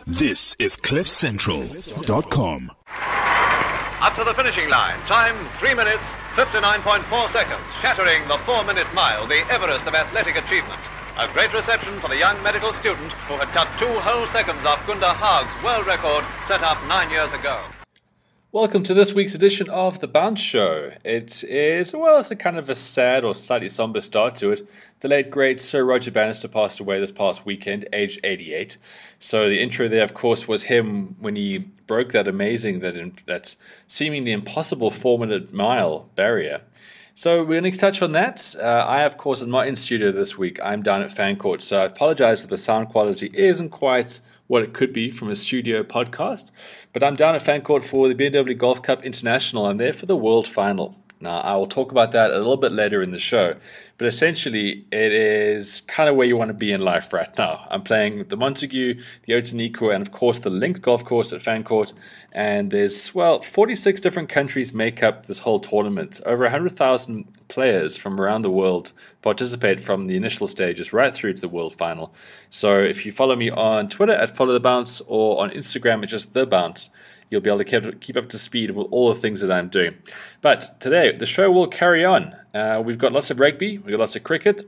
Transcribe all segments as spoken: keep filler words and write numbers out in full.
This is cliff central dot com. Up to the finishing line. Time three minutes, fifty-nine point four seconds, shattering the four-minute mile, the Everest of athletic achievement. A great reception for the young medical student who had cut two whole seconds off Gunda Haag's world record set up nine years ago. Welcome to this week's edition of The Bounce Show. It is, well, it's a kind of a sad or slightly somber start to it. The late, great Sir Roger Bannister passed away this past weekend, aged eighty-eight. So the intro there, of course, was him when he broke that amazing, that, that seemingly impossible four-minute mile barrier. So we're going to touch on that. Uh, I, of course, am not in studio this week. I'm down at Fancourt, so I apologize if the sound quality isn't quite what it could be from a studio podcast. But I'm down at Fancourt for the B M W Golf Cup International. I'm there for the World Final. Now, I will talk about that a little bit later in the show. But essentially, it is kind of where you want to be in life right now. I'm playing the Montague, the Otaniqua, and of course the Linked Golf Course at Fancourt. And there's, well, forty-six different countries make up this whole tournament. Over one hundred thousand players from around the world participate from the initial stages right through to the World Final. So if you follow me on Twitter at Follow the Bounce or on Instagram at just The Bounce, you'll be able to keep, keep up to speed with all the things that I'm doing. But today, the show will carry on. Uh, we've got lots of rugby, we've got lots of cricket,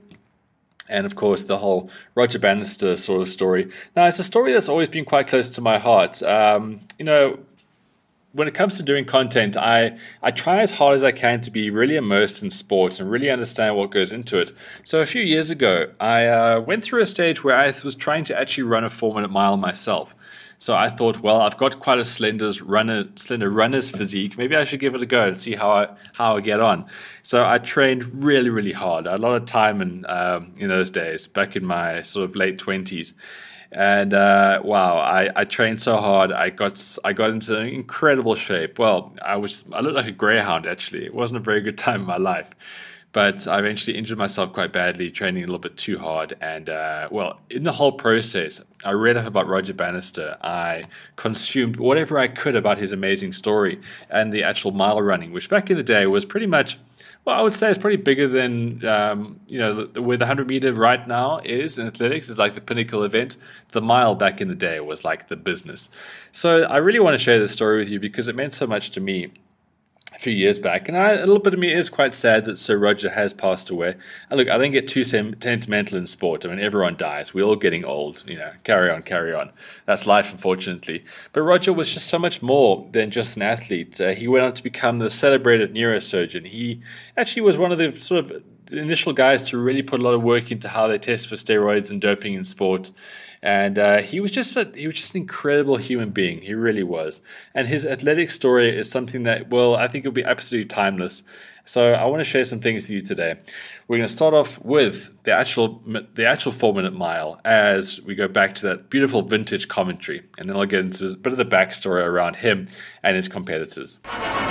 and of course the whole Roger Bannister sort of story. Now, it's a story that's always been quite close to my heart. Um, you know, when it comes to doing content, I, I try as hard as I can to be really immersed in sports and really understand what goes into it. So a few years ago, I uh, went through a stage where I was trying to actually run a four-minute mile myself. So I thought, well, I've got quite a slender runner, slender runner's physique. Maybe I should give it a go and see how I how I get on. So I trained really, really hard. I had a lot of time in um, in those days, back in my sort of late twenties. And uh, wow, I, I trained so hard. I got I got into incredible shape. Well, I was I looked like a greyhound actually. It wasn't a very good time in my life. But I eventually injured myself quite badly, training a little bit too hard. And, uh, well, in the whole process, I read up about Roger Bannister. I consumed whatever I could about his amazing story and the actual mile running, which back in the day was pretty much, well, I would say it's pretty bigger than, um, you know, where the one hundred meter right now is in athletics is like the pinnacle event. The mile back in the day was like the business. So I really want to share this story with you because it meant so much to me a few years back, and I, a little bit of me is quite sad that Sir Roger has passed away. And look, I don't get too sentimental in sport. I mean, everyone dies. We're all getting old. You know, carry on, carry on. That's life, unfortunately. But Roger was just so much more than just an athlete. Uh, he went on to become the celebrated neurosurgeon. He actually was one of the sort of initial guys to really put a lot of work into how they test for steroids and doping in sport. And uh, he was just a, he was just an incredible human being. He really was. And his athletic story is something that, well, I think will be absolutely timeless. So I want to share some things with you today. We're going to start off with the actual the actual four-minute mile as we go back to that beautiful vintage commentary. And then I'll get into a bit of the backstory around him and his competitors.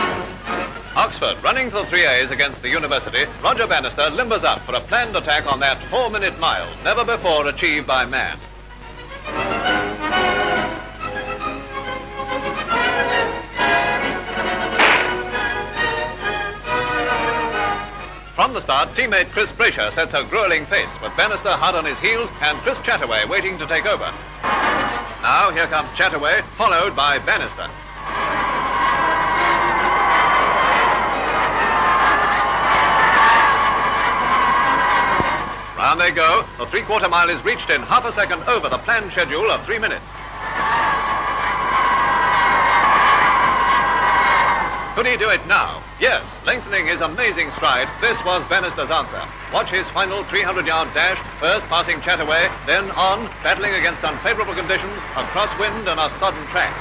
Oxford running for three A's against the University. Roger Bannister limbers up for a planned attack on that four-minute mile, never before achieved by man. From the start, teammate Chris Brasher sets a grueling pace, with Bannister hard on his heels and Chris Chataway waiting to take over. Now here comes Chataway, followed by Bannister. Round they go. The three-quarter mile is reached in half a second over the planned schedule of three minutes. Could he do it now? Yes, lengthening his amazing stride, this was Bannister's answer. Watch his final three hundred yard dash, first passing Chataway, then on, battling against unfavorable conditions, a crosswind and a sodden track.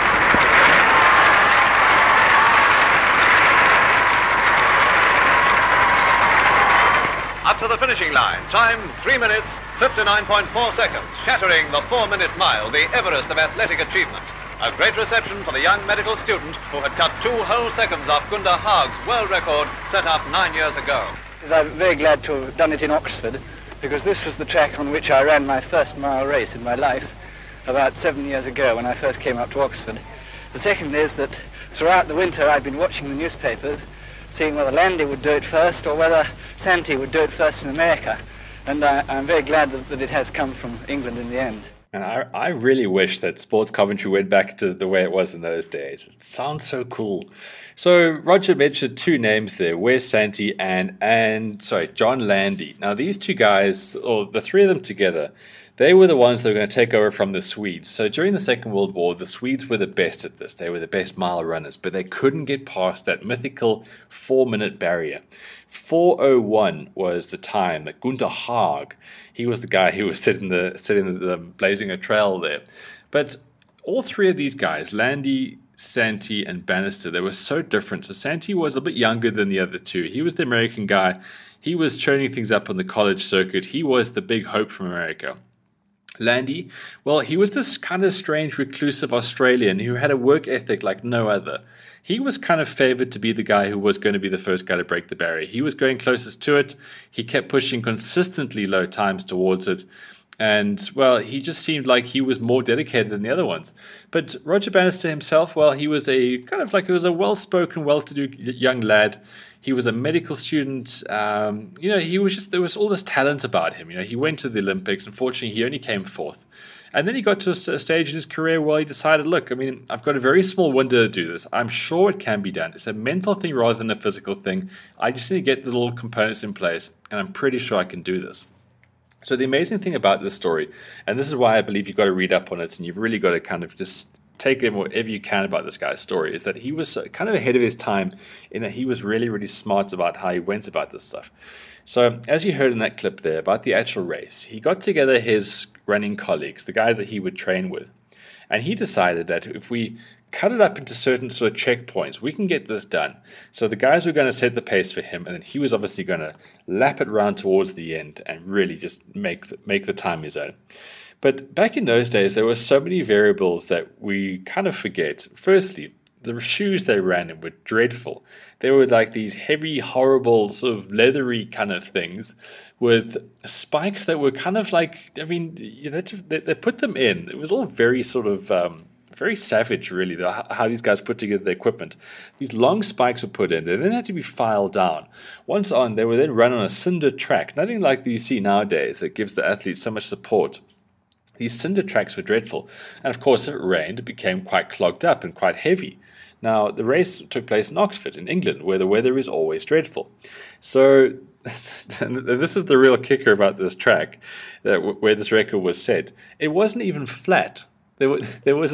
Up to the finishing line. Time three minutes, fifty-nine point four seconds, shattering the four-minute mile, the Everest of athletic achievement. A great reception for the young medical student who had cut two whole seconds off Gunda Haag's world record set up nine years ago. I'm very glad to have done it in Oxford because this was the track on which I ran my first mile race in my life about seven years ago when I first came up to Oxford. The second is that throughout the winter I'd been watching the newspapers, seeing whether Landy would do it first or whether Santee would do it first in America. And I, I'm very glad that, that it has come from England in the end. And I, I really wish that sports commentary went back to the way it was in those days. It sounds so cool. So Roger mentioned two names there, Wes Santee and, and sorry, John Landy. Now these two guys, or the three of them together, they were the ones that were going to take over from the Swedes. So during the Second World War, the Swedes were the best at this. They were the best mile runners, but they couldn't get past that mythical four-minute barrier. four oh one was the time that Gunther Haag, he was the guy who was sitting the sitting the blazing a trail there. But all three of these guys, Landy, Santee, and Bannister, they were so different. So Santee was a bit younger than the other two. He was the American guy. He was churning things up on the college circuit. He was the big hope from America. Landy, well, he was this kind of strange, reclusive Australian who had a work ethic like no other. He was kind of favored to be the guy who was going to be the first guy to break the barrier. He was going closest to it. He kept pushing consistently low times towards it. And, well, he just seemed like he was more dedicated than the other ones. But Roger Bannister himself, well, he was a kind of like, he was a well-spoken, well-to-do young lad. He was a medical student. Um, you know, he was just, there was all this talent about him. You know, he went to the Olympics. Unfortunately, he only came fourth. And then he got to a, a stage in his career where he decided, look, I mean, I've got a very small window to do this. I'm sure it can be done. It's a mental thing rather than a physical thing. I just need to get the little components in place, and I'm pretty sure I can do this. So the amazing thing about this story, and this is why I believe you've got to read up on it, and you've really got to kind of just take in whatever you can about this guy's story, is that he was kind of ahead of his time in that he was really, really smart about how he went about this stuff. So as you heard in that clip there about the actual race, he got together his running colleagues, the guys that he would train with, and he decided that if we cut it up into certain sort of checkpoints, we can get this done. So the guys were going to set the pace for him, and then he was obviously going to lap it round towards the end and really just make the, make the time his own. But back in those days, there were so many variables that we kind of forget. Firstly, the shoes they ran in were dreadful. They were like these heavy, horrible, sort of leathery kind of things with spikes that were kind of like, I mean, you know, they, they put them in. It was all very sort of, um, very savage, really, the, how these guys put together the equipment. These long spikes were put in. They then had to be filed down. Once on, they were then run on a cinder track. Nothing like you see nowadays that gives the athletes so much support. These cinder tracks were dreadful. And of course, if it rained, it became quite clogged up and quite heavy. Now, the race took place in Oxford, in England, where the weather is always dreadful. So, and this is the real kicker about this track, that where this record was set. It wasn't even flat. There, were, there was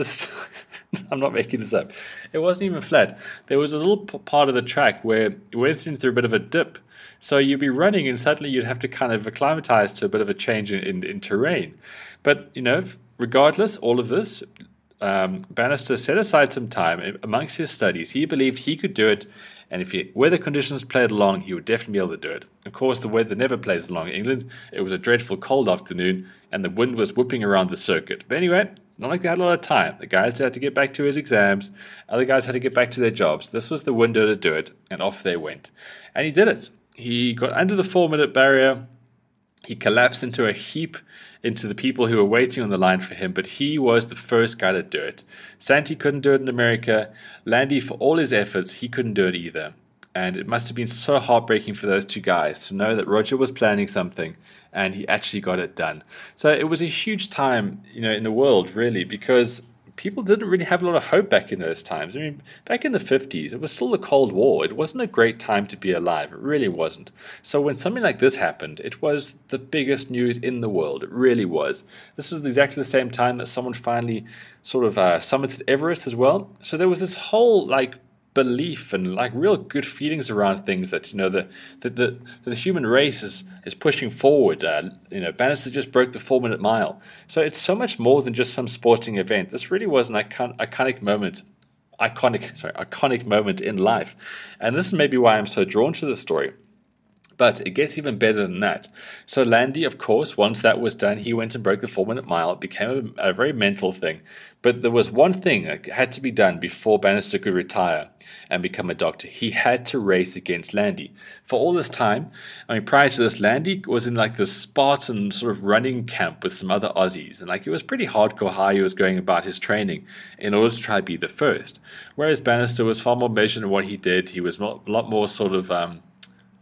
a, I'm not making this up, it wasn't even flat. There was a little part of the track where it went into a bit of a dip. So you'd be running and suddenly you'd have to kind of acclimatize to a bit of a change in, in, in terrain. But, you know, regardless, all of this, um, Bannister set aside some time amongst his studies. He believed he could do it, and if he, weather conditions played along, he would definitely be able to do it. Of course, the weather never plays along in England. It was a dreadful cold afternoon, and the wind was whooping around the circuit. But anyway, not like they had a lot of time. The guys had to get back to his exams. Other guys had to get back to their jobs. This was the window to do it, and off they went. And he did it. He got under the four-minute barrier. He collapsed into a heap into the people who were waiting on the line for him, but he was the first guy to do it. Santee couldn't do it in America. Landy, for all his efforts, he couldn't do it either. And it must have been so heartbreaking for those two guys to know that Roger was planning something and he actually got it done. So it was a huge time, you know, in the world, really, because people didn't really have a lot of hope back in those times. I mean, back in the fifties, it was still the Cold War. It wasn't a great time to be alive. It really wasn't. So when something like this happened, it was the biggest news in the world. It really was. This was exactly the same time that someone finally sort of uh, summited Everest as well. So there was this whole, like, belief and like real good feelings around things that, you know, the the the, the human race is is pushing forward. Uh, you know, Bannister just broke the four minute mile, so it's so much more than just some sporting event. This really was an icon, iconic moment, iconic sorry iconic moment in life, and this is maybe why I'm so drawn to the story. But it gets even better than that. So Landy, of course, once that was done, he went and broke the four-minute mile. It became a, a very mental thing. But there was one thing that had to be done before Bannister could retire and become a doctor. He had to race against Landy. For all this time, I mean, prior to this, Landy was in like this Spartan sort of running camp with some other Aussies. And like it was pretty hardcore how he was going about his training in order to try to be the first. Whereas Bannister was far more measured in what he did. He was a lot more sort of... Um,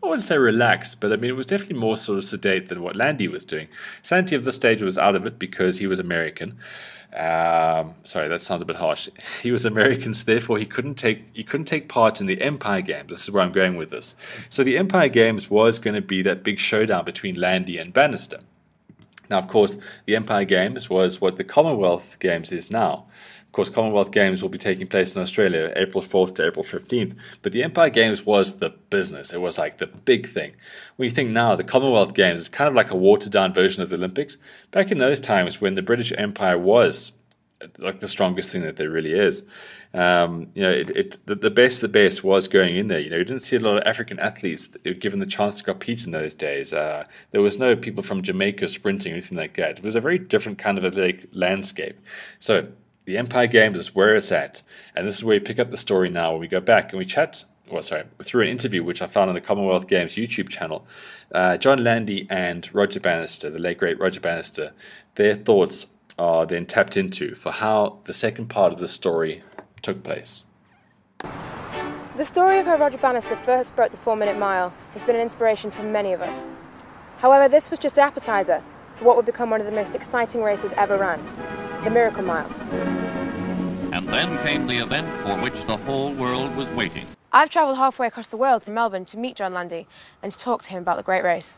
I wouldn't say relaxed, but I mean, it was definitely more sort of sedate than what Landy was doing. Santi at this stage was out of it because he was American. Um, sorry, that sounds a bit harsh. He was American, so therefore he couldn't take he couldn't take part in the Empire Games. This is where I'm going with this. So the Empire Games was going to be that big showdown between Landy and Bannister. Now, of course, the Empire Games was what the Commonwealth Games is now. Of course, Commonwealth Games will be taking place in Australia, April fourth to April fifteenth. But the Empire Games was the business. It was like the big thing. When you think now, the Commonwealth Games is kind of like a watered-down version of the Olympics. Back in those times when the British Empire was like the strongest thing that there really is, um, you know, it, it the, the best of the best was going in there. You know, you didn't see a lot of African athletes given the chance to compete in those days. Uh, there was no people from Jamaica sprinting or anything like that. It was a very different kind of athletic landscape. So the Empire Games is where it's at. And this is where we pick up the story now when we go back and we chat, well, sorry, through an interview which I found on the Commonwealth Games YouTube channel. Uh, John Landy and Roger Bannister, the late great Roger Bannister, their thoughts are then tapped into for how the second part of the story took place. The story of how Roger Bannister first broke the four-minute mile has been an inspiration to many of us. However, this was just the appetizer for what would become one of the most exciting races ever run, the Miracle Mile. And then came the event for which the whole world was waiting. I've travelled halfway across the world to Melbourne to meet John Landy and to talk to him about the great race.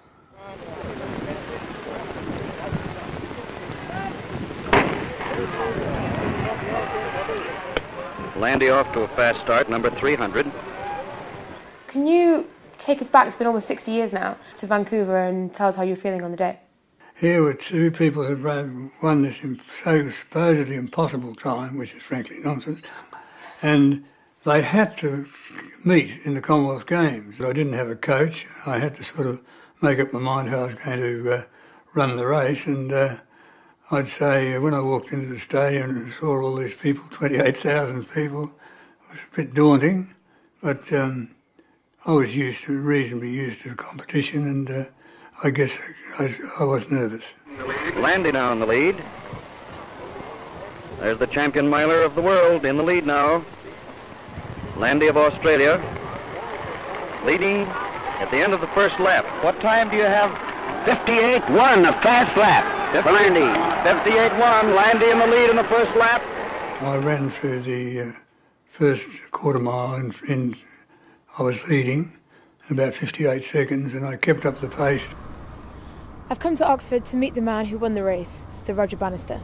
Landy off to a fast start, number three hundred. Can you take us back, it's been almost sixty years now, to Vancouver and tell us how you're feeling on the day? Here were two people who had won this so supposedly impossible time, which is frankly nonsense, and they had to meet in the Commonwealth Games. I didn't have a coach. I had to sort of make up my mind how I was going to uh, run the race, and uh, I'd say uh, when I walked into the stadium and saw all these people, twenty-eight thousand people, it was a bit daunting, but um, I was used to, reasonably used to the competition, and uh, I guess I, I was nervous. Landy now in the lead. There's the champion miler of the world in the lead now. Landy of Australia, leading at the end of the first lap. What time do you have? fifty-eight one, a fast lap for Landy. fifty-eight one, Landy in the lead in the first lap. I ran through the uh, first quarter mile and in, I was leading about fifty-eight seconds, and I kept up the pace. I've come to Oxford to meet the man who won the race, Sir Roger Bannister.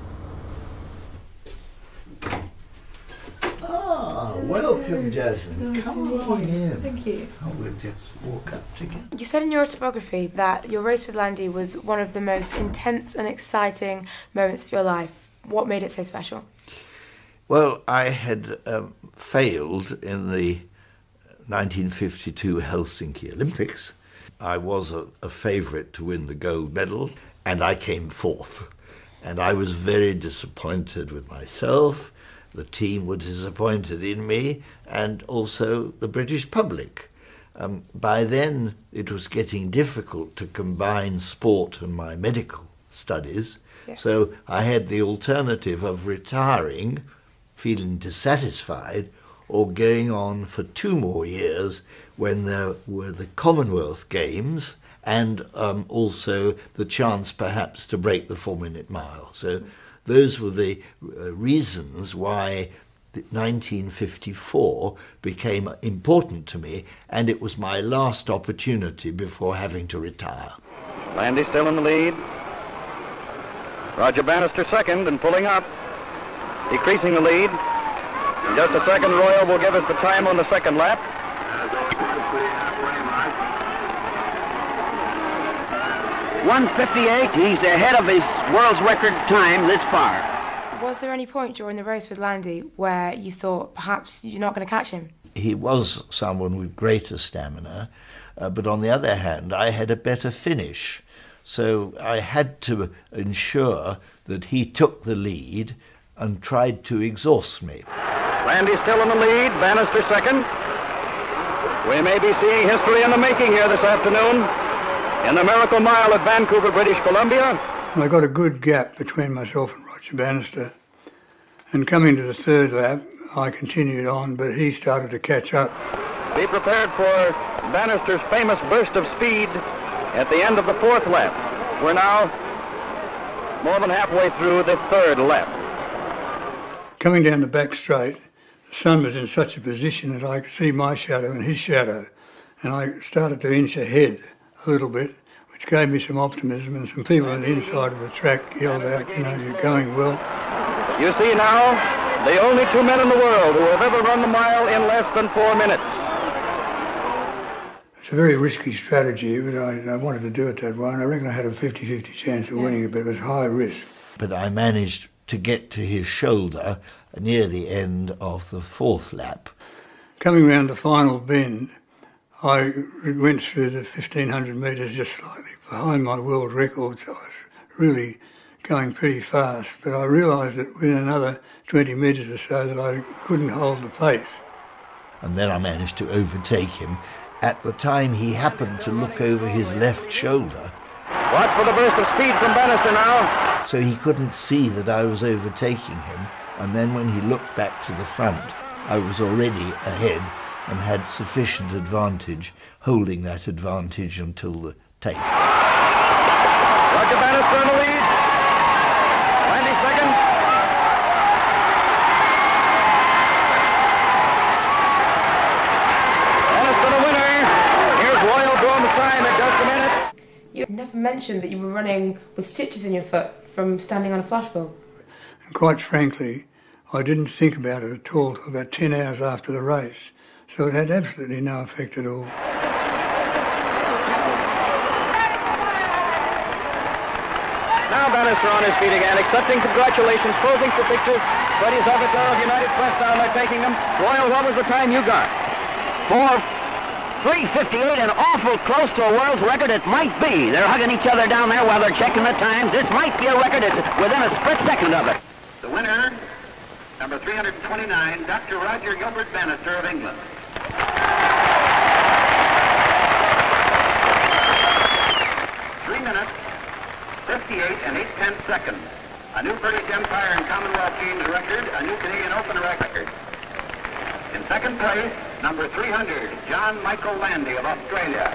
Ah, welcome, Jasmine. Nice Come on in. Thank you. Oh, we'll just walk up together. You said in your autobiography that your race with Landy was one of the most intense and exciting moments of your life. What made it so special? Well, I had um, failed in the nineteen fifty-two Helsinki Olympics. I was a, a favourite to win the gold medal, and I came fourth. And I was very disappointed with myself. The team were disappointed in me, and also the British public. Um, by then, it was getting difficult to combine sport and my medical studies. Yes. So I had the alternative of retiring, feeling dissatisfied, or going on for two more years when there were the Commonwealth Games and um, also the chance perhaps to break the four-minute mile. So those were the uh, reasons why nineteen fifty-four became important to me, and it was my last opportunity before having to retire. Landy still in the lead. Roger Bannister second and pulling up, decreasing the lead. In just a second, Royal will give us the time on the second lap. one fifty-eight, he's ahead of his world's record time this far. Was there any point during the race with Landy where you thought perhaps you're not going to catch him? He was someone with greater stamina, uh, but on the other hand, I had a better finish. So I had to ensure that he took the lead and tried to exhaust me. Landy still in the lead, Bannister second. We may be seeing history in the making here this afternoon in the Miracle Mile at Vancouver, British Columbia. And I got a good gap between myself and Roger Bannister. And coming to the third lap, I continued on, but he started to catch up. Be prepared for Bannister's famous burst of speed at the end of the fourth lap. We're now more than halfway through the third lap. Coming down the back straight, the sun was in such a position that I could see my shadow and his shadow, and I started to inch ahead a little bit, which gave me some optimism, and some people on the inside of the track yelled out, you know, you're going well. You see now the only two men in the world who have ever run the mile in less than four minutes. It's a very risky strategy, but I, I wanted to do it that way, and I reckon I had a fifty-fifty chance of winning it, but it was high risk. But I managed to get to his shoulder near the end of the fourth lap. Coming round the final bend, I went through the fifteen hundred metres just slightly behind my world record, so I was really going pretty fast, but I realised that within another twenty metres or so that I couldn't hold the pace. And then I managed to overtake him. At the time he happened to look over his left shoulder. Watch for the burst of speed from Bannister now. So he couldn't see that I was overtaking him, and then when he looked back to the front, I was already ahead and had sufficient advantage, holding that advantage until the tape. Roger Bannister in the lead. Landy second. Bannister the winner. Here's Royal drawing the time at just a minute. You never mentioned that you were running with stitches in your foot from standing on a flashbulb. And quite frankly, I didn't think about it at all till about ten hours after the race, so it had absolutely no effect at all. Now Bannister on his feet again, accepting congratulations, posing for pictures. Freddie Zavatar of United Press down there taking them. Royal, what was the time you got? Four. three fifty-eight, and awful close to a world's record it might be. They're hugging each other down there while they're checking the times. This might be a record. It's within a split second of it. The winner, number three hundred twenty-nine, Doctor Roger Gilbert Bannister of England. Three minutes, fifty-eight and eight-tenths seconds. A new British Empire and Commonwealth Games record, a new Canadian Open record. In second place, number three hundred, John Michael Landy of Australia.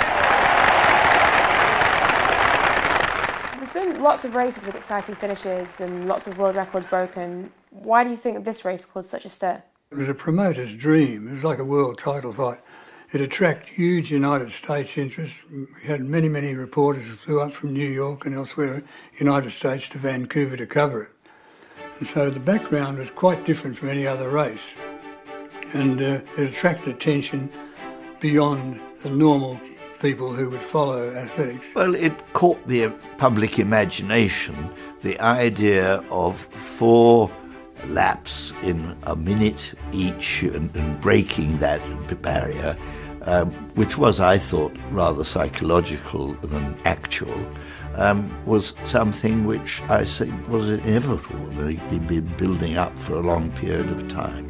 There's been lots of races with exciting finishes and lots of world records broken. Why do you think this race caused such a stir? It was a promoter's dream. It was like a world title fight. It attracted huge United States interest. We had many, many reporters who flew up from New York and elsewhere, United States to Vancouver to cover it. And so the background was quite different from any other race. And uh, it attracted attention beyond the normal people who would follow athletics. Well, it caught the public imagination, the idea of four laps in a minute each and, and breaking that barrier, um, which was, I thought, rather psychological than actual, um, was something which I think was inevitable. They'd been building up for a long period of time.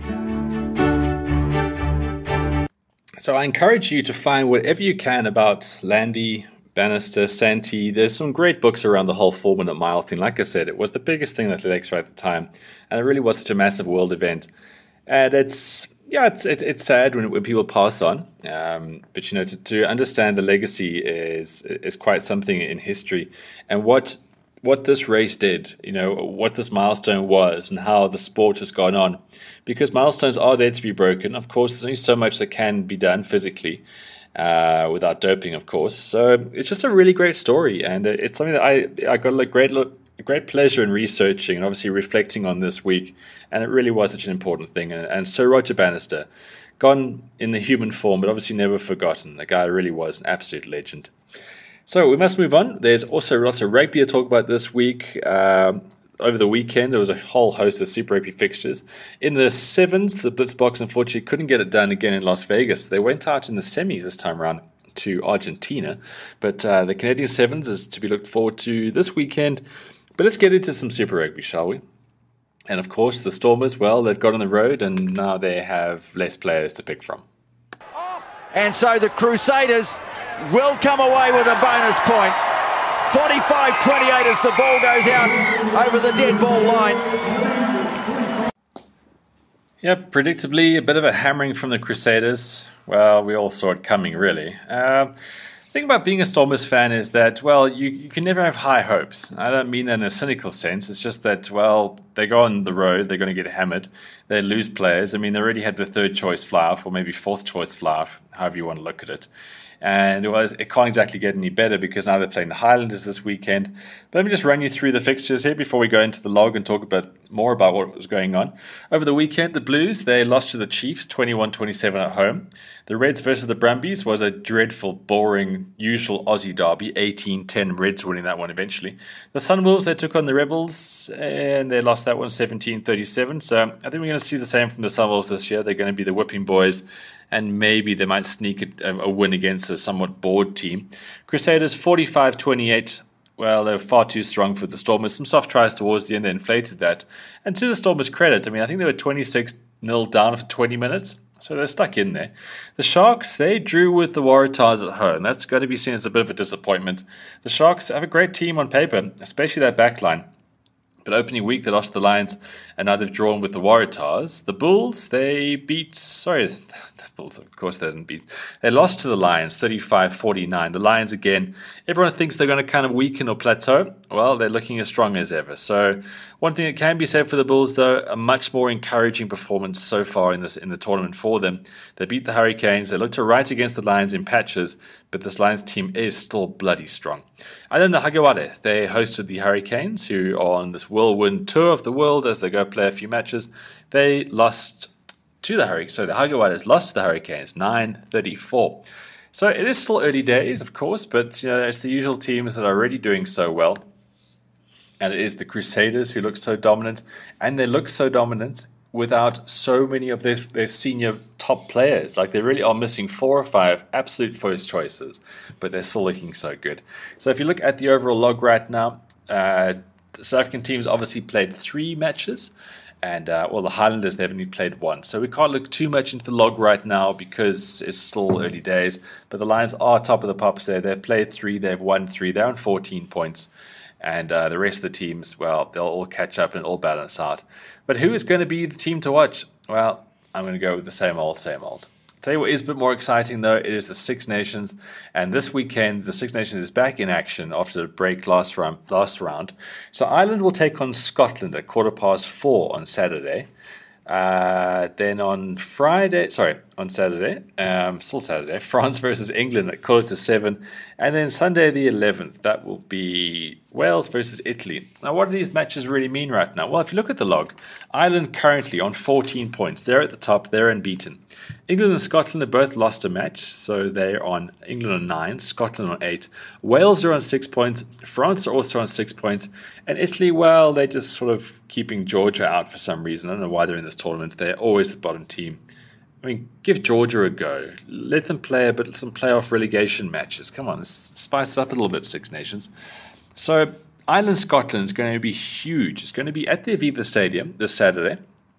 So I encourage you to find whatever you can about Landy, Bannister, Santee. There's some great books around the whole four-minute mile thing. Like I said, it was the biggest thing in athletics right at the time, and it really was such a massive world event. And it's, yeah, it's it, it's sad when, when people pass on, um, but you know, to, to understand the legacy is is quite something in history, and what what this race did, you know, what this milestone was, and how the sport has gone on. Because milestones are there to be broken. Of course, there's only so much that can be done physically uh, without doping, of course. So it's just a really great story, and it's something that I I got a great a great pleasure in researching and obviously reflecting on this week. And it really was such an important thing. And, and Sir Roger Bannister, gone in the human form, but obviously never forgotten. The guy really was an absolute legend. So we must move on. There's also lots of rugby to talk about this week. Um, over the weekend, there was a whole host of Super Rugby fixtures. In the sevens, the Blitzboks unfortunately couldn't get it done again in Las Vegas. They went out in the semis this time around to Argentina. But uh, the Canadian sevens is to be looked forward to this weekend. But let's get into some Super Rugby, shall we? And of course, the Stormers, well, they've got on the road and now they have less players to pick from. And so the Crusaders will come away with a bonus point. forty-five twenty-eight as the ball goes out over the dead ball line. Yep, predictably, a bit of a hammering from the Crusaders. Well, we all saw it coming, really. Um, the thing about being a Stormers fan is that, well, you, you can never have high hopes. I don't mean that in a cynical sense. It's just that, well, they go on the road, they're going to get hammered, they lose players. I mean, they already had the third choice fly-off, or maybe fourth choice fly-off, however you want to look at it. And it, was, it can't exactly get any better because now they're playing the Highlanders this weekend. But let me just run you through the fixtures here before we go into the log and talk about more about what was going on. Over the weekend, the Blues, they lost to the Chiefs twenty-one twenty-seven at home. The Reds versus the Brumbies was a dreadful, boring, usual Aussie derby, eighteen ten Reds winning that one eventually. The Sunwolves, they took on the Rebels and they lost that one seventeen thirty-seven. So I think we're going to see the same from the Sunwolves this year. They're going to be the whipping boys, and maybe they might sneak a, a win against a somewhat bored team. Crusaders forty-five twenty-eight. Well, they were far too strong for the Stormers. Some soft tries towards the end, they inflated that. And to the Stormers' credit, I mean, I think they were twenty-six nil down for twenty minutes. So they're stuck in there. The Sharks, they drew with the Waratahs at home. That's going to be seen as a bit of a disappointment. The Sharks have a great team on paper, especially that back line. But opening week, they lost to the Lions, and now they've drawn with the Waratahs. The Bulls, they beat... Sorry, the Bulls, of course, they didn't beat... They lost to the Lions, thirty-five forty-nine. The Lions, again, everyone thinks they're going to kind of weaken or plateau. Well, they're looking as strong as ever. So one thing that can be said for the Bulls, though, a much more encouraging performance so far in this in the tournament for them. They beat the Hurricanes. They looked to right against the Lions in patches, but this Lions team is still bloody strong. And then the Hagawade, they hosted the Hurricanes, who are on this whirlwind tour of the world as they go play a few matches. They lost to the Hurricanes. So the Hagawades lost to the Hurricanes, nine thirty-four. So it is still early days, of course, but you know, it's the usual teams that are already doing so well. And it is the Crusaders who look so dominant, and they look so dominant without so many of their, their senior top players. Like, they really are missing four or five absolute first choices, but they're still looking so good. So if you look at the overall log right now, uh, the South African teams obviously played three matches, and uh, well, the Highlanders, they haven't even played one. So we can't look too much into the log right now because it's still early days. But the Lions are top of the pops there. They've played three, they've won three, they're on fourteen points. And uh, the rest of the teams, well, they'll all catch up and all balance out. But who is going to be the team to watch? Well, I'm going to go with the same old, same old. I'll tell you what is a bit more exciting, though. It is the Six Nations. And this weekend, the Six Nations is back in action after the break last round. Last round. So Ireland will take on Scotland at quarter past four on Saturday. Uh, then on Friday, sorry, on Saturday, um, still Saturday, France versus England at quarter to seven. And then Sunday the eleventh, that will be Wales versus Italy. Now, what do these matches really mean right now? Well, if you look at the log, Ireland currently on fourteen points. They're at the top, they're unbeaten. England and Scotland have both lost a match, so they're on England on nine, Scotland on eight. Wales are on six points, France are also on six points, and Italy, well, they're just sort of keeping Georgia out for some reason. I don't know why they're in this tournament. They're always the bottom team. I mean, give Georgia a go. Let them play a bit, some playoff relegation matches. Come on, spice it up a little bit, Six Nations. So Ireland-Scotland is going to be huge. It's going to be at the Aviva Stadium this Saturday.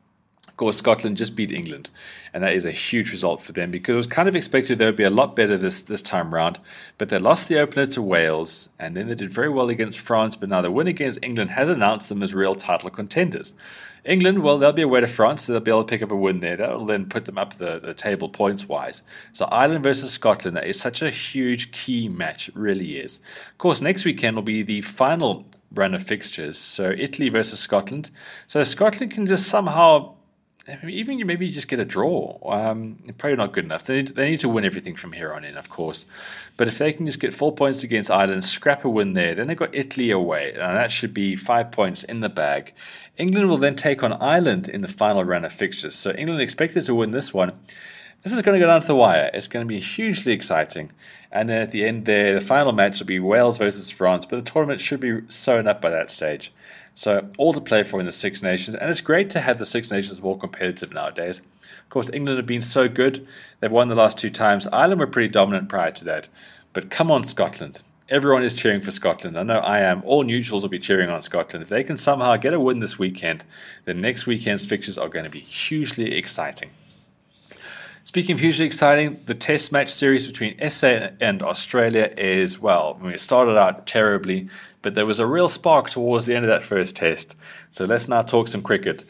Of course, Scotland just beat England, and that is a huge result for them because it was kind of expected they would be a lot better this, this time round, but they lost the opener to Wales, and then they did very well against France, but now the win against England has announced them as real title contenders. England, well, they'll be away to France, so they'll be able to pick up a win there. That will then put them up the, the table points-wise. So Ireland versus Scotland, that is such a huge key match, it really is. Of course, next weekend will be the final run of fixtures, so Italy versus Scotland. So Scotland can just somehow... even maybe just get a draw. Um, probably not good enough. They need, they need to win everything from here on in, of course. But if they can just get four points against Ireland, scrap a win there, then they've got Italy away, and that should be five points in the bag. England will then take on Ireland in the final round of fixtures. So England expected to win this one. This is going to go down to the wire. It's going to be hugely exciting. And then at the end there, the final match will be Wales versus France, but the tournament should be sewn up by that stage. So all to play for in the Six Nations, and it's great to have the Six Nations more competitive nowadays. Of course, England have been so good. They've won the last two times. Ireland were pretty dominant prior to that. But come on, Scotland. Everyone is cheering for Scotland. I know I am. All neutrals will be cheering on Scotland. If they can somehow get a win this weekend, then next weekend's fixtures are going to be hugely exciting. Speaking of hugely exciting, the test match series between S A and Australia is, well, I mean, it started out terribly, but there was a real spark towards the end of that first test. So let's now talk some cricket.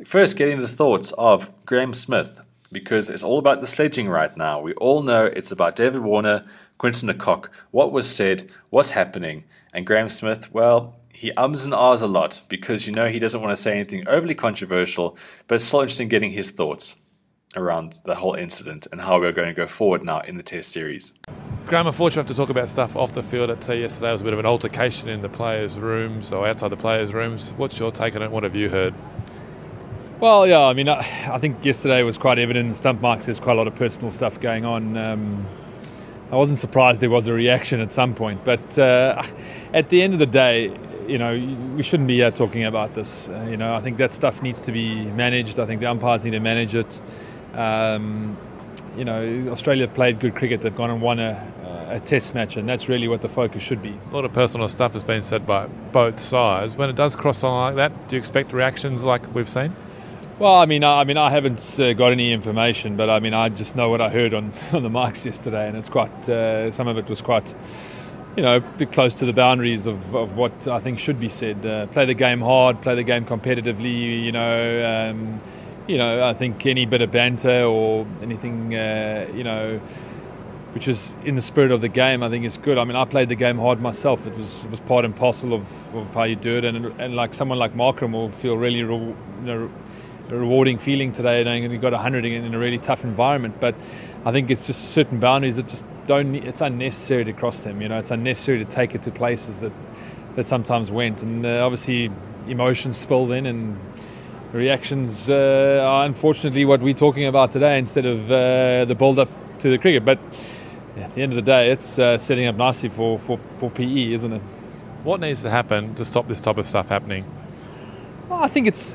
First, getting the thoughts of Graeme Smith, because it's all about the sledging right now. We all know it's about David Warner, Quinton de Kock, what was said, what's happening. And Graeme Smith, well, he ums and ahs a lot because you know he doesn't want to say anything overly controversial, but it's still interesting getting his thoughts around the whole incident and how we're going to go forward now in the Test series. Graham, unfortunately, I have to talk about stuff off the field. I'd say yesterday was a bit of an altercation in the players' rooms or outside the players' rooms. What's your take on it? What have you heard? Well, yeah, I mean, I, I think yesterday was quite evident in stump marks. There's quite a lot of personal stuff going on. Um, I wasn't surprised there was a reaction at some point, but uh, at the end of the day, you know, we shouldn't be uh, talking about this. Uh, you know, I think that stuff needs to be managed. I think the umpires need to manage it. Um, you know, Australia have played good cricket. They've gone and won a, a test match, and that's really what the focus should be. A lot of personal stuff has been said by both sides. When it does cross on like that, do you expect reactions like we've seen? Well, I mean, I, I mean, I haven't uh, got any information, but I mean, I just know what I heard on, on the mics yesterday, and it's quite. Uh, some of it was quite, you know, a bit close to the boundaries of, of what I think should be said. Uh, play the game hard, play the game competitively. You know, um, you know, I think any bit of banter or anything, uh, you know, which is in the spirit of the game, I think is good. I mean, I played the game hard myself. It was it was part and parcel of, of how you do it, and and like someone like Markram will feel really, re- you know. A rewarding feeling today, knowing that he got one hundred in a really tough environment. But I think it's just certain boundaries that just don't. It's unnecessary to cross them. You know, it's unnecessary to take it to places that that sometimes went. And uh, obviously, emotions spilled in, and reactions uh, are unfortunately what we're talking about today instead of uh, the build-up to the cricket. But yeah, at the end of the day, it's uh, setting up nicely for, for, for P E, isn't it? What needs to happen to stop this type of stuff happening? Well, I think it's.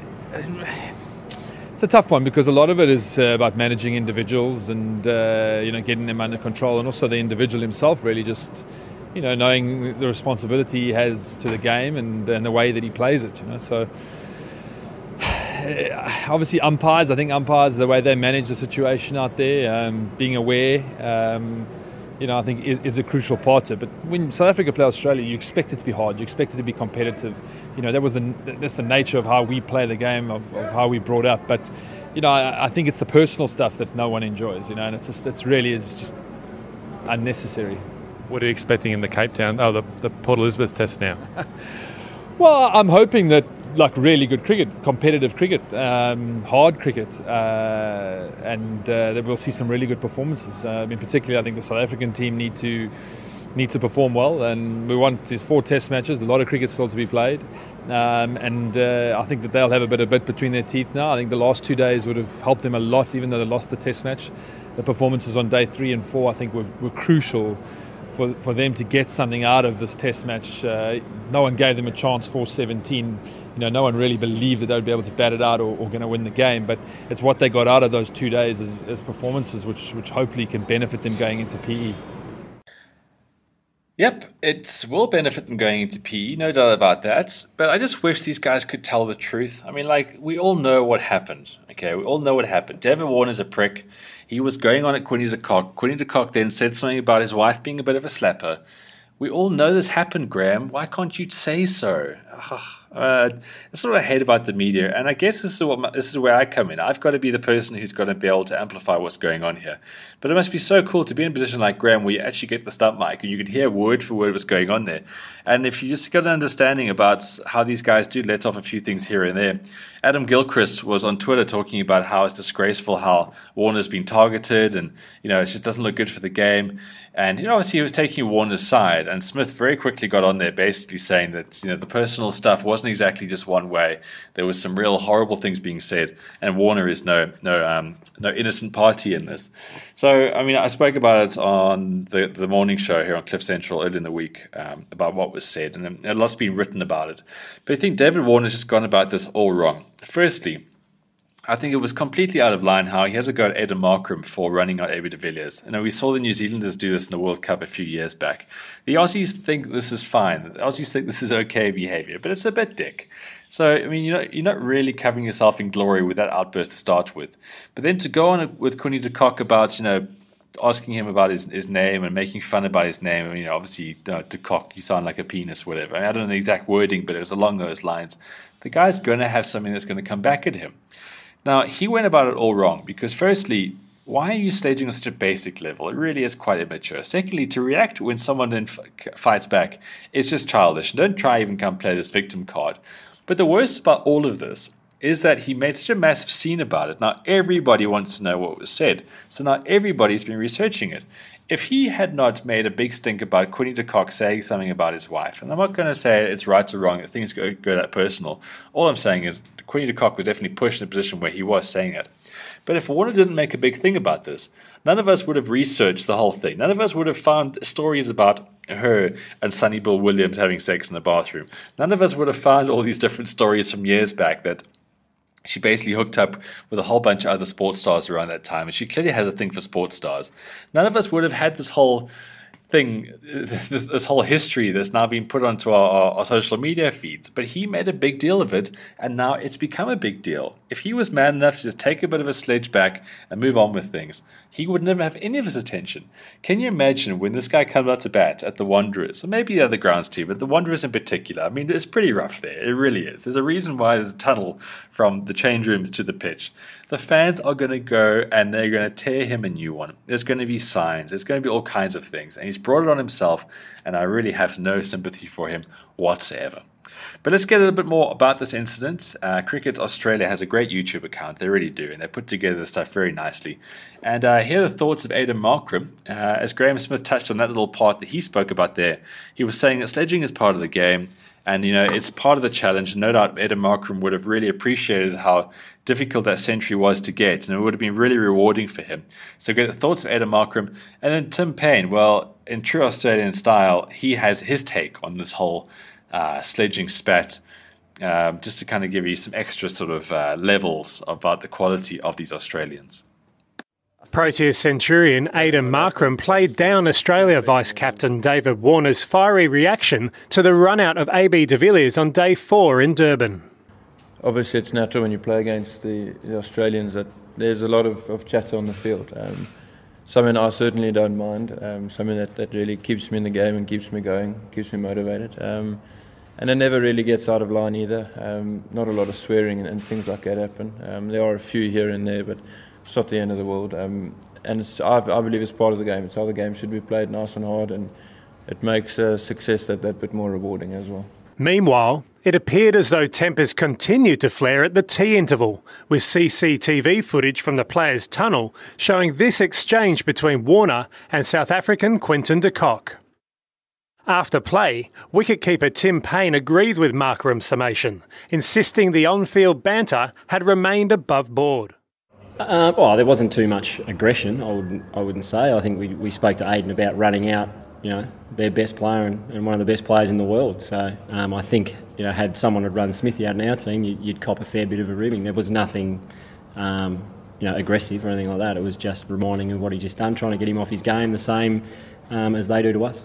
It's a tough one because a lot of it is uh, about managing individuals and uh, you know, getting them under control, and also the individual himself really just, you know, knowing the responsibility he has to the game and, and the way that he plays it. You know, so obviously umpires. I think umpires, the way they manage the situation out there, um, being aware. Um, You know, I think is, is a crucial part of it. But when South Africa play Australia, you expect it to be hard. You expect it to be competitive. You know, that was the that's the nature of how we play the game, of, of how we brought up. But you know, I, I think it's the personal stuff that no one enjoys. You know, and it's just it's really is just unnecessary. What are you expecting in the Cape Town? Oh, the the Port Elizabeth Test now. Well, I'm hoping that like really good cricket, competitive cricket, um, hard cricket, uh, and uh, that we'll see some really good performances. Uh, I mean, particularly, I think the South African team need to need to perform well, and we want these four Test matches. A lot of cricket still to be played, um, and uh, I think that they'll have a bit of bit between their teeth now. I think the last two days would have helped them a lot, even though they lost the Test match. The performances on day three and four, I think, were, were crucial for for them to get something out of this Test match. Uh, no one gave them a chance for seventeen. You know, no one really believed that they would be able to bat it out or, or going to win the game. But it's what they got out of those two days as, as performances, which which hopefully can benefit them going into P E. Yep, it will benefit them going into P E, no doubt about that. But I just wish these guys could tell the truth. I mean, like, we all know what happened. Okay, we all know what happened. David Warner's a prick. He was going on at Quinny de Kock. Quinny de Kock then said something about his wife being a bit of a slapper. We all know this happened, Graham. Why can't you say so? Uh, that's what I hate about the media, and I guess this is what my, this is where I come in. I've got to be the person who's got to be able to amplify what's going on here. But it must be so cool to be in a position like Graham where you actually get the stump mic and you can hear word for word what's going on there. And if you just got an understanding about how these guys do let off a few things here and there. Adam Gilchrist was on Twitter talking about how it's disgraceful how Warner's been targeted, and you know it just doesn't look good for the game. And you know, obviously he was taking Warner's side, and Smith very quickly got on there, basically saying that you know the personal stuff wasn't exactly just one way. There was some real horrible things being said, and Warner is no no um, no innocent party in this. So I mean, I spoke about it on the the morning show here on Cliff Central earlier in the week um, about what was said, and a lot's been written about it. But I think David Warner's just gone about this all wrong. Firstly, I think it was completely out of line how he has a go at Adam Markram for running out A B de Villiers. You know, we saw the New Zealanders do this in the World Cup a few years back. The Aussies think this is fine. The Aussies think this is okay behaviour, but it's a bit dick. So, I mean, you're not, you're not really covering yourself in glory with that outburst to start with. But then to go on with Quinny de Kock about, you know, asking him about his, his name and making fun about his name. I mean, you know, obviously, uh, de Kock, you sound like a penis, whatever. I, mean, I don't know the exact wording, but it was along those lines. I the guy's going to have something that's going to come back at him. Now, he went about it all wrong because firstly, why are you sledging on such a basic level? It really is quite immature. Secondly, to react when someone then f- fights back is just childish. Don't try even come play this victim card. But the worst about all of this is that he made such a massive scene about it. Now everybody wants to know what was said. So now everybody's been researching it. If he had not made a big stink about Quinny de Kock saying something about his wife, and I'm not going to say it's right or wrong, that things go, go that personal. All I'm saying is Quinny de Kock was definitely pushed in a position where he was saying it. But if Warner didn't make a big thing about this, none of us would have researched the whole thing. None of us would have found stories about her and Sonny Bill Williams having sex in the bathroom. None of us would have found all these different stories from years back that she basically hooked up with a whole bunch of other sports stars around that time, and she clearly has a thing for sports stars. None of us would have had this whole thing, this, this whole history that's now being put onto our, our, our social media feeds. But he made a big deal of it, and now it's become a big deal. If he was man enough to just take a bit of a sledge back and move on with things, he would never have any of his attention. Can you imagine when this guy comes out to bat at the Wanderers, or maybe the other grounds too, but the Wanderers in particular? I mean, it's pretty rough there. It really is. There's a reason why there's a tunnel from the change rooms to the pitch. The fans are going to go and they're going to tear him a new one. There's going to be signs. There's going to be all kinds of things. And he's brought it on himself, and I really have no sympathy for him whatsoever. But let's get a little bit more about this incident. Uh, Cricket Australia has a great YouTube account. They really do, and they put together the stuff very nicely. And uh, here are the thoughts of Aiden Markram. Uh, as Graham Smith touched on that little part that he spoke about there, he was saying that sledging is part of the game, and you know it's part of the challenge. No doubt Aiden Markram would have really appreciated how difficult that century was to get, and it would have been really rewarding for him. So get the thoughts of Aiden Markram. And then Tim Payne, well, in true Australian style, he has his take on this whole Uh, sledging spat, um, just to kind of give you some extra sort of uh, levels about the quality of these Australians. Proteas centurion Aiden Markram played down Australia vice-captain David Warner's fiery reaction to the run-out of A B de Villiers on day four in Durban. Obviously it's natural when you play against the, the Australians that there's a lot of, of chatter on the field. Um, something I certainly don't mind, um, something that, that really keeps me in the game and keeps me going, keeps me motivated. Um, And it never really gets out of line either. Um, not a lot of swearing and, and things like that happen. Um, there are a few here and there, but it's not the end of the world. Um, and it's, I, I believe it's part of the game. It's how the game should be played, nice and hard, and it makes uh, success that, that bit more rewarding as well. Meanwhile, it appeared as though tempers continued to flare at the tea interval, with C C T V footage from the players' tunnel showing this exchange between Warner and South African Quinton de Kock. After play, wicketkeeper Tim Payne agreed with Markram's summation, insisting the on-field banter had remained above board. Uh, well, there wasn't too much aggression, I wouldn't, I wouldn't say. I think we, we spoke to Aiden about running out, you know, their best player and, and one of the best players in the world. So um, I think, you know, had someone had run Smithy out in our team, you, you'd cop a fair bit of a ribbing. There was nothing, um, you know, aggressive or anything like that. It was just reminding him of what he just done, trying to get him off his game, the same um, as they do to us.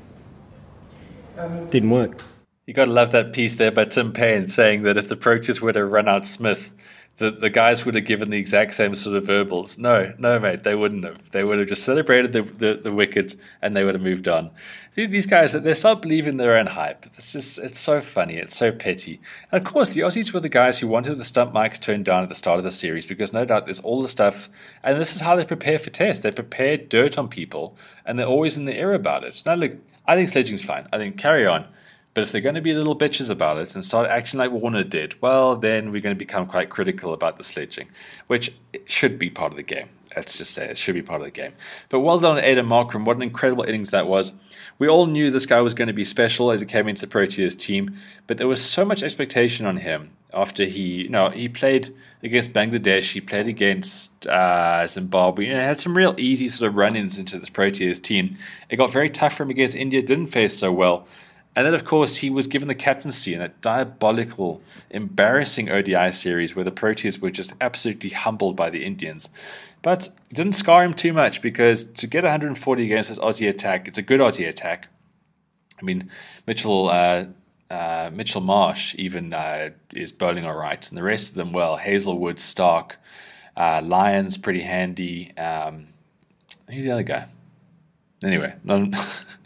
Didn't work. You got to love that piece there by Tim Payne saying that if the Proteas were to run out Smith, the, the guys would have given the exact same sort of verbals. No, no, mate, they wouldn't have. They would have just celebrated the, the, the wicket and they would have moved on. These guys, they start believing their own hype. It's just, it's so funny. It's so petty. And of course, the Aussies were the guys who wanted the stump mics turned down at the start of the series because no doubt there's all the stuff. And this is how they prepare for tests. They prepare dirt on people and they're always in the air about it. Now, look, I think sledging's fine. I think carry on. But if they're going to be little bitches about it and start acting like Warner did, well, then we're going to become quite critical about the sledging, which should be part of the game. Let's just say it should be part of the game. But well done, Aiden Markram. What an incredible innings that was. We all knew this guy was going to be special as he came into the Proteas team, but there was so much expectation on him after he, you know, he played against Bangladesh, he played against uh, Zimbabwe, you know, had some real easy sort of run-ins into this Proteas team. It got very tough for him against India, didn't face so well. And then, of course, he was given the captaincy in that diabolical, embarrassing O D I series where the Proteas were just absolutely humbled by the Indians. But it didn't scar him too much because to get one hundred forty against this Aussie attack, it's a good Aussie attack. I mean, Mitchell uh, uh, Mitchell Marsh even uh, is bowling all right. And the rest of them, well, Hazelwood, Stark, uh, Lyons, pretty handy. Um, who's the other guy? Anyway, not,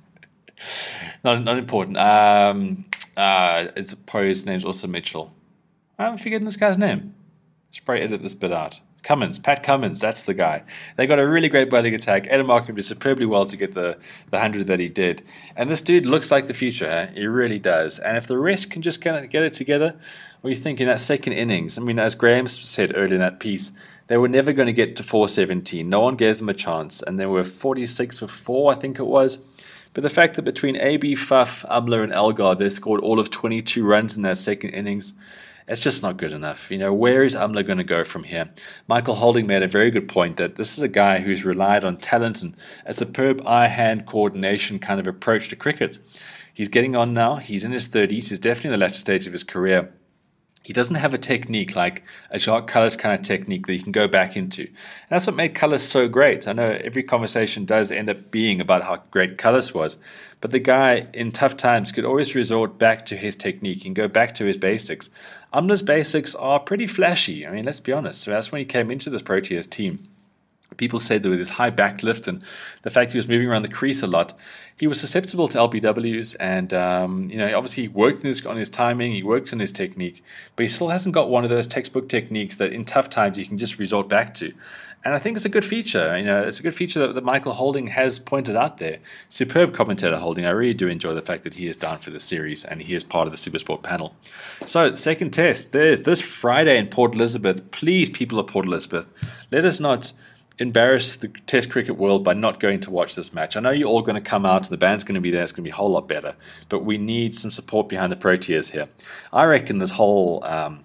not, not important. Um, uh, I suppose his name's also Mitchell. I'm forgetting this guy's name. Should probably edit this bit out. Cummins, Pat Cummins, that's the guy. They got a really great bowling attack. Adam Markham did superbly well to get the, the one hundred that he did. And this dude looks like the future, huh? He really does. And if the rest can just kind of get it together, what do you think in that second innings? I mean, as Graham said earlier in that piece, they were never going to get to four seventeen. No one gave them a chance. And they were forty-six for four, I think it was. But the fact that between A B, Faf, Umla, and Elgar, they scored all of twenty-two runs in that second innings, it's just not good enough. You know, where is Umla going to go from here? Michael Holding made a very good point that this is a guy who's relied on talent and a superb eye-hand coordination kind of approach to cricket. He's getting on now. He's in his thirties. He's definitely in the latter stage of his career. He doesn't have a technique like a Jacques Kallis kind of technique that you can go back into. And that's what made Kallis so great. I know every conversation does end up being about how great Kallis was, but the guy in tough times could always resort back to his technique and go back to his basics. Umla's basics are pretty flashy. I mean, let's be honest. So that's when he came into this Proteas team. People said that with his high back lift and the fact he was moving around the crease a lot, he was susceptible to L B Ws. And, um, you know, obviously he worked on his, on his timing, he worked on his technique, but he still hasn't got one of those textbook techniques that in tough times you can just resort back to. And I think it's a good feature. You know, it's a good feature that, that Michael Holding has pointed out there. Superb commentator Holding. I really do enjoy the fact that he is down for the series and he is part of the Supersport panel. So, second test. There's this Friday in Port Elizabeth. Please, people of Port Elizabeth, let us not embarrass the Test cricket world by not going to watch this match. I know you're all going to come out and the band's going to be there. It's going to be a whole lot better. But we need some support behind the Proteas here. I reckon this whole... Um,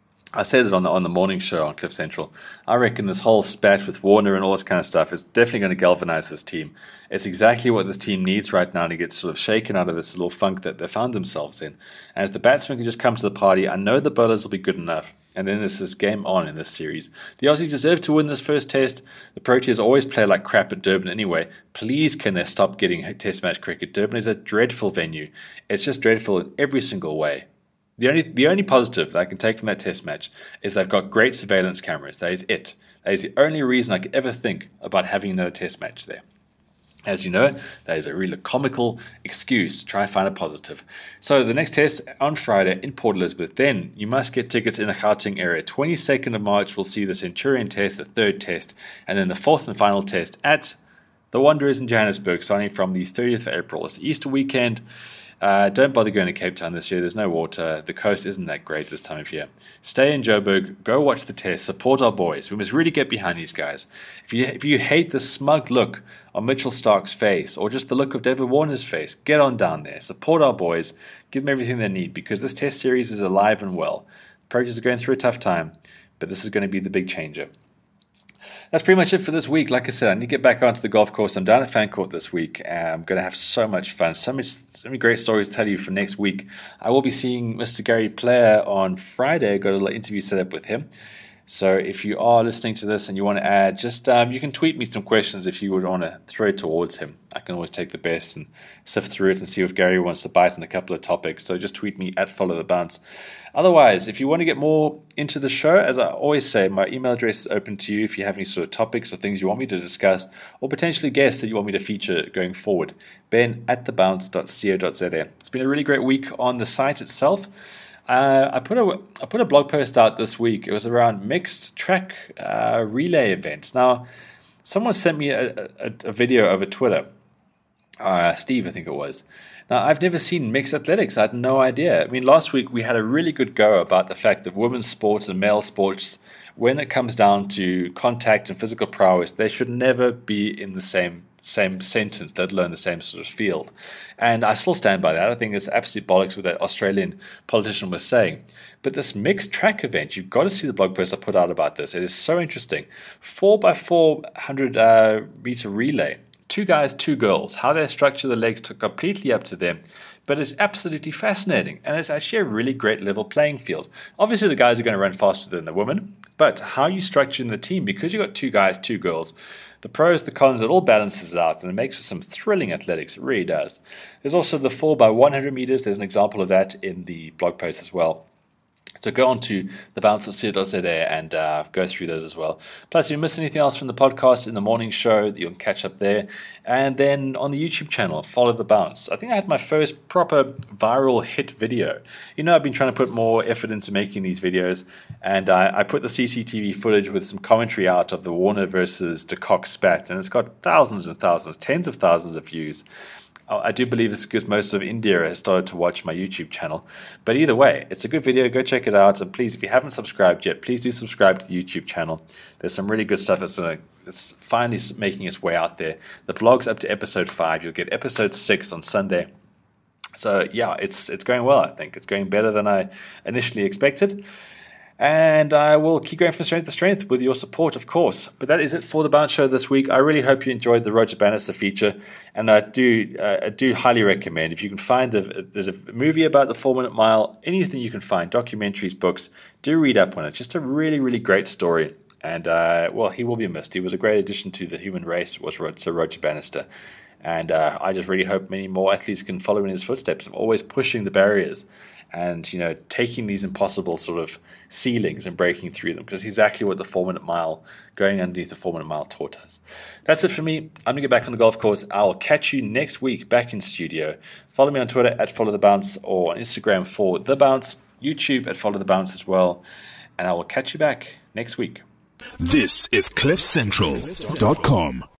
I said it on the on the morning show on Cliff Central. I reckon this whole spat with Warner and all this kind of stuff is definitely going to galvanize this team. It's exactly what this team needs right now to get sort of shaken out of this little funk that they found themselves in. And if the batsmen can just come to the party, I know the bowlers will be good enough. And then this is game on in this series. The Aussies deserve to win this first test. The Proteas always play like crap at Durban anyway. Please can they stop getting test match cricket? Durban is a dreadful venue. It's just dreadful in every single way. The only the only positive that I can take from that test match is they've got great surveillance cameras. That is it. That is the only reason I could ever think about having another test match there. As you know, that is a really comical excuse to try and find a positive. So the next test on Friday in Port Elizabeth. Then you must get tickets in the Gauteng area. twenty-second of March we'll see the Centurion test, the third test, and then the fourth and final test at the Wanderers in Johannesburg, starting from the thirtieth of April. It's the Easter weekend. Uh, don't bother going to Cape Town this year. There's no water. The coast isn't that great this time of year. Stay in Joburg. Go watch the test. Support our boys. We must really get behind these guys. If you if you hate the smug look on Mitchell Stark's face or just the look of David Warner's face, get on down there. Support our boys. Give them everything they need because this test series is alive and well. The Proteas are going through a tough time, but this is going to be the big changer. That's pretty much it for this week. Like I said, I need to get back onto the golf course. I'm down at Fancourt this week. I'm going to have so much fun. So much, so many great stories to tell you for next week. I will be seeing Mister Gary Player on Friday. Got a little interview set up with him. So if you are listening to this and you want to add, just um, you can tweet me some questions if you would want to throw it towards him. I can always take the best and sift through it and see if Gary wants to bite on a couple of topics. So just tweet me at Follow the Bounce. Otherwise, if you want to get more into the show, as I always say, my email address is open to you if you have any sort of topics or things you want me to discuss or potentially guests that you want me to feature going forward. Ben at the bounce dot co dot za. It's been a really great week on the site itself. Uh, I put a I put a blog post out this week. It was around mixed track uh, relay events. Now, someone sent me a, a, a video over Twitter. Uh, Steve, I think it was. Now, I've never seen mixed athletics. I had no idea. I mean, last week we had a really good go about the fact that women's sports and male sports, when it comes down to contact and physical prowess, they should never be in the same same sentence, let alone the same sort of field. And I still stand by that. I think it's absolute bollocks what that Australian politician was saying. But this mixed track event, you've got to see the blog post I put out about this. It is so interesting. Four by four hundred uh, meter relay. Two guys, two girls. How they structure the legs to completely up to them. But it's absolutely fascinating. And it's actually a really great level playing field. Obviously, the guys are going to run faster than the women. But how you structure in the team, because you've got two guys, two girls, the pros, the cons, it all balances it out. And it makes for some thrilling athletics. It really does. There's also the four by one hundred meters. There's an example of that in the blog post as well. So go on to the bounce dot co dot z a and uh, go through those as well. Plus, if you miss anything else from the podcast in the morning show, you can catch up there. And then on the YouTube channel, Follow the Bounce. I think I had my first proper viral hit video. You know, I've been trying to put more effort into making these videos, and I, I put the C C T V footage with some commentary out of the Warner versus De Kock spat, and it's got thousands and thousands, tens of thousands of views. I do believe it's because most of India has started to watch my YouTube channel. But either way, it's a good video. Go check it out. And please, if you haven't subscribed yet, please do subscribe to the YouTube channel. There's some really good stuff that's gonna, it's finally making its way out there. The blog's up to episode five. You'll get episode six on Sunday. So yeah, it's it's going well, I think. It's going better than I initially expected. And I will keep going from strength to strength with your support, of course. But that is it for the Bounce Show this week. I really hope you enjoyed the Roger Bannister feature, and I do uh, I do highly recommend, if you can find, the, there's a movie about the four-minute mile, anything you can find, documentaries, books, do read up on it. Just a really, really great story. And, uh, well, he will be missed. He was a great addition to the human race, was Sir Roger Bannister. And uh, I just really hope many more athletes can follow in his footsteps of always pushing the barriers and, you know, taking these impossible sort of ceilings and breaking through them, because exactly what the four-minute mile, going underneath the four-minute mile taught us. That's it for me. I'm going to get back on the golf course. I'll catch you next week back in studio. Follow me on Twitter at Follow the Bounce, or on Instagram for The Bounce, YouTube at Follow the Bounce as well. And I will catch you back next week. This is cliff central dot com.